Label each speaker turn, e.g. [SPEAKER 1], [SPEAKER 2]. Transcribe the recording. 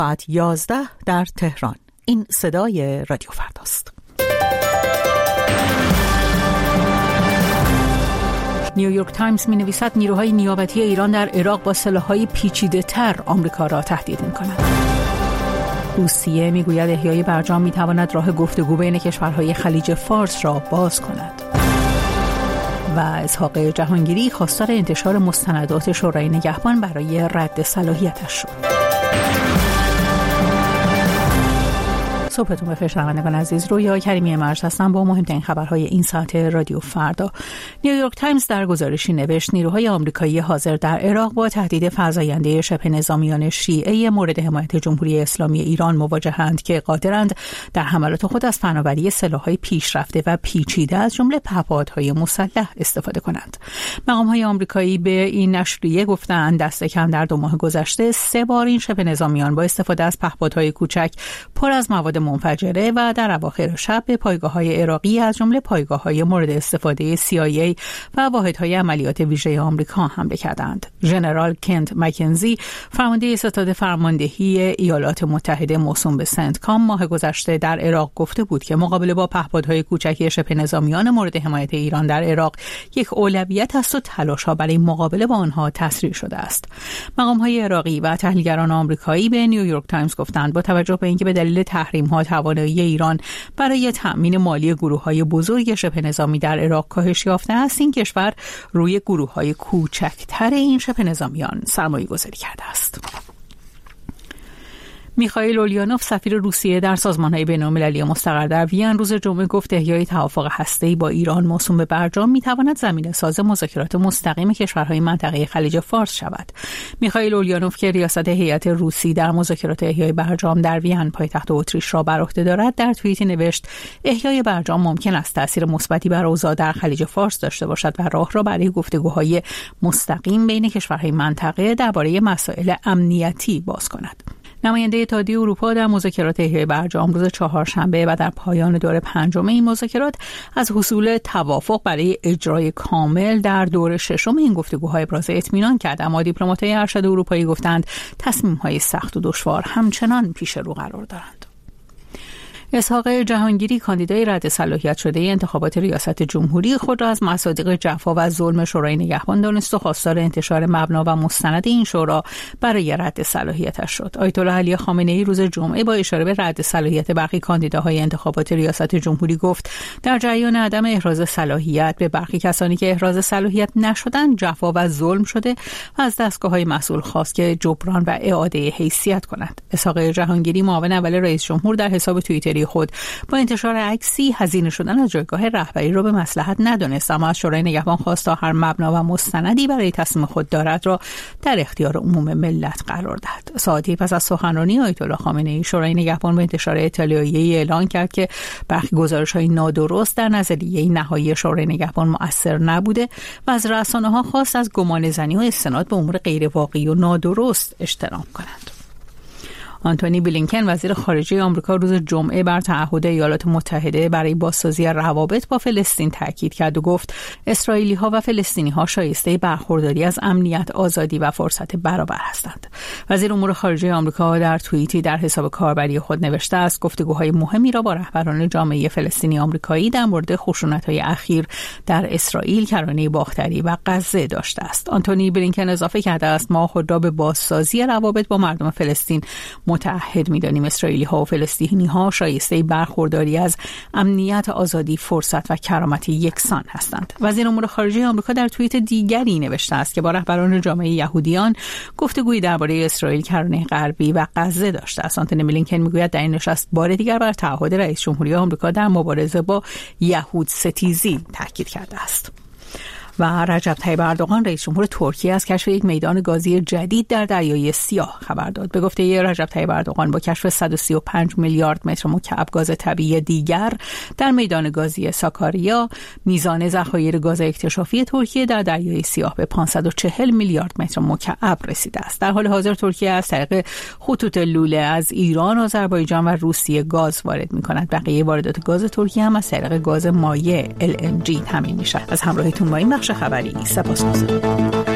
[SPEAKER 1] ساعت 11 در تهران. این صدای رادیو فرداست. نیویورک تایمز می‌نویسد نیروهای نیابتی ایران در عراق با سلاح‌های پیچیده‌تر آمریکا را تهدید می‌کنند. روسیه می‌گوید احیای برجام می‌تواند راه گفتگو بین کشورهای خلیج فارس را باز کند. و اسحاق جهانگیری خواستار انتشار مستندات شورای نگهبان برای رد صلاحیتش شد. صبحتون بخیر شنوندگان عزیز، رویا کریمی مرج هستم با مهمترین خبرهای این ساعت رادیو فردا. نیویورک تایمز در گزارشی نوشت نیروهای آمریکایی حاضر در عراق با تهدید فزاینده شبه نظامیان شیعه مورد حمایت جمهوری اسلامی ایران مواجهند که قادرند در حملات خود از فناوری سلاح‌های پیشرفته و پیچیده از جمله پهپادهای مسلح استفاده کنند. مقام‌های آمریکایی به این نشریه گفتند دست کم در 2 ماه گذشته 3 بار این شبه نظامیان با استفاده از پهپادهای کوچک پر از مواد منفجره و در اواخر شب به پایگاه‌های عراقی از جمله پایگاه‌های مورد استفاده CIA و واحدهای عملیات ویژه آمریکا حمله کردند. ژنرال کنت مکنزی، فرمانده ستاد فرماندهی ایالات متحده موسوم به سنتکام، ماه گذشته در عراق گفته بود که مقابله با پهپادهای کوچک شبه نظامیان مورد حمایت ایران در عراق یک اولویت است و تلاش‌ها برای مقابله با آنها تسریع شده است. مقام‌های عراقی و تحلیلگران آمریکایی به نیویورک تایمز گفتند با توجه به اینکه به دلیل تحریم‌ها توانایی ایران برای تأمین مالی گروه‌های بزرگ شبه نظامی در عراق کاهش یافته است، این کشور روی گروه‌های کوچکتر این شبه نظامیان سرمایه‌گذاری کرده است. میخائیل اولیانوف، سفیر روسیه در سازمان‌های بین‌المللی مستقر در وین، روز جمعه گفت احیای توافق هسته‌ای با ایران موسوم به برجام می‌تواند زمینه‌ساز مذاکرات مستقیم کشورهای منطقه خلیج فارس شود. میخائیل اولیانوف که ریاست هیئت روسی در مذاکرات احیای برجام در وین پایتخت اتریش را بر عهده دارد، در توییتی نوشت احیای برجام ممکن است تأثیر مثبتی بر اوضاع در خلیج فارس داشته باشد و راه را برای گفتگوهای مستقیم بین کشورهای منطقه درباره مسائل امنیتی باز کند. نماینده اتحادیه اروپا در مذاکرات احیای برجام روز چهارشنبه و در پایان دور 5 این مذاکرات از حصول توافق برای اجرای کامل در دور 6 این گفتگوهای ابراز اطمینان کرد، اما دیپلمات‌های ارشد اروپایی گفتند تصمیم‌های سخت و دشوار همچنان پیش رو قرار دارند. اسحاق جهانگیری، کاندیدای رد صلاحیت شده انتخابات ریاست جمهوری، خود را از مصادیق جفا و ظلم شورای نگهبان دانست و خواستار انتشار مبنا و مستند این شورا برای رد صلاحیتش شد. آیت الله علی خامنه‌ای روز جمعه با اشاره به رد صلاحیت برخی کاندیداهای انتخابات ریاست جمهوری گفت در جریان عدم احراز صلاحیت به برخی کسانی که احراز صلاحیت نشدند جفا و ظلم شده و از دستگاه‌های مسئول خواست که جبران و اعاده حیثیت کنند. اسحاق جهانگیری، معاون اول رئیس جمهور، در حساب توییتری خود با انتشار عکسی هزینه شدن از جایگاه رهبری را به مصلحت ندانست، اما از شورای نگهبان خواست تا هر مبنا و مستندی برای تصمیم خود دارد را در اختیار عموم ملت قرار دهد. ساعتی پس از سخنرانی آیت الله خامنه‌ای، شورای نگهبان با انتشار اطلاعیه‌ای اعلان کرد که برخی گزارش‌های نادرست در نظریه نهایی شورای نگهبان مؤثر نبوده و از رسانه‌ها خواست از گمانه‌زنی و استناد به امور غیر واقعی و نادرست اجتناب کنند. آنتونی بلینکن، وزیر خارجه آمریکا، روز جمعه بر تعهد ایالات متحده برای بازسازی روابط با فلسطین تاکید کرد و گفت اسرائیلی‌ها و فلسطینی‌ها شایسته برخورداری از امنیت، آزادی و فرصت برابر هستند. وزیر امور خارجه آمریکا در توییتی در حساب کاربری خود نوشته است گفتگوهای مهمی را با رهبران جامعه فلسطینی آمریکایی در مورد خشونت‌های اخیر در اسرائیل، کرانه باختری و غزه داشته است. آنتونی بلینکن اضافه کرده است ما خود را به بازسازی روابط با مردم فلسطین متعهد می‌دانیم. اسرائیلی‌ها و فلسطینی‌ها شایسته برخورداری از امنیت، آزادی، فرصت و کرامت یکسان هستند. وزیر امور خارجه آمریکا در توییت دیگری نوشته است که با رهبران جامعه یهودیان گفتگویی درباره اسرائیل، کرانه غربی و غزه داشته است. آنتونی بلینکن می‌گوید در این نشست بار دیگر بر تعهد رئیس جمهوری آمریکا در مبارزه با یهود ستیزی تاکید کرده است. و رجب طیب اردوغان، رئیس جمهور ترکیه، از کشف یک میدان گازی جدید در دریای سیاه خبر داد. به گفته رجب طیب اردوغان، با کشف 135 میلیارد متر مکعب گاز طبیعی دیگر در میدان گازی ساکاریا، میزان ذخایر گاز اکتشافی ترکیه در دریای سیاه به 540 میلیارد متر مکعب رسیده است. در حال حاضر ترکیه از طریق خطوط لوله از ایران، آذربایجان و روسیه گاز وارد می‌کند. بقیه واردات گاز ترکیه هم از طریق گاز مایع LNG تامین می‌شود. از همراهیتون با این بخش خبری سپاسگزارم.